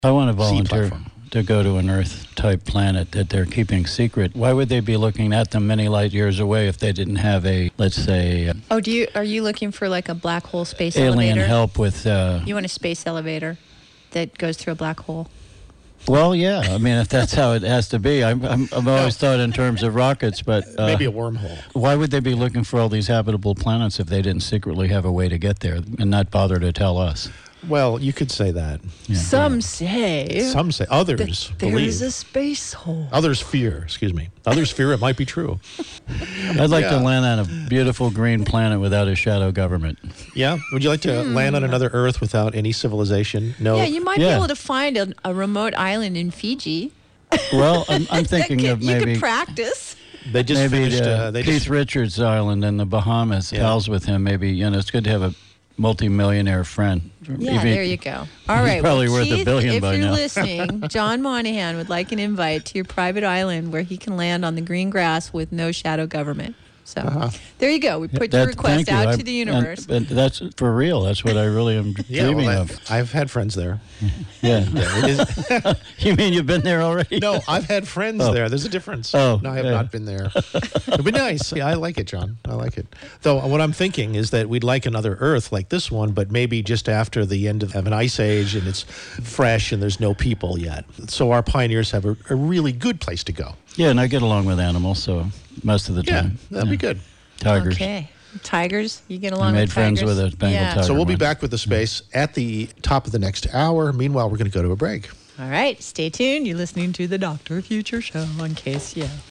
I want to sea volunteer platform. to go to an Earth-type planet that they're keeping secret. Why would they be looking at them many light years away if they didn't have a, let's say, Oh, are you looking for like a black hole space alien elevator? help with... You want a space elevator that goes through a black hole? Well, yeah. I mean, if that's how it has to be. I've always thought in terms of rockets, but... Maybe a wormhole. Why would they be looking for all these habitable planets if they didn't secretly have a way to get there and not bother to tell us? Well, you could say that. Yeah. Some say. Some say. Others There believe. is a space hole. Others fear. Excuse me. Others fear it might be true. I'd like to Yeah. land on a beautiful green planet without a shadow government. Yeah. Would you like to land on another Earth without any civilization? No. Yeah, you might be Yeah. able to find a remote island in Fiji. Well, I'm thinking of You maybe... could practice. They just Maybe finished. They Keith just Richards Island in the Bahamas, pals with him. Maybe, it's good to have a multi-millionaire friend. Yeah, Even- there you go. All right. probably worth $1 Keith, billion if by you're now. listening, John Monahan would like an invite to your private island where he can land on the green grass with no shadow government. So there you go. We put your request thank you. out to the universe. And that's for real. That's what I really am dreaming of. I've had friends there. Yeah. It is- You mean you've been there already? no, I've had friends there. There's a difference. Oh, no, I have yeah. not been there. It'd be nice. Yeah, I like it, John. I like it. Though what I'm thinking is that we'd like another Earth like this one, but maybe just after the end of an ice age and it's fresh and there's no people yet. So our pioneers have a really good place to go. Yeah, and I get along with animals, so most of the Yeah, time. that'd be good. Tigers. Okay. Tigers, you get along I made with friends tigers? with a Bengal yeah. tiger. So we'll be one. back with the space at the top of the next hour. Meanwhile, we're going to go to a break. All right. Stay tuned. You're listening to the Dr. Future Show on KCO.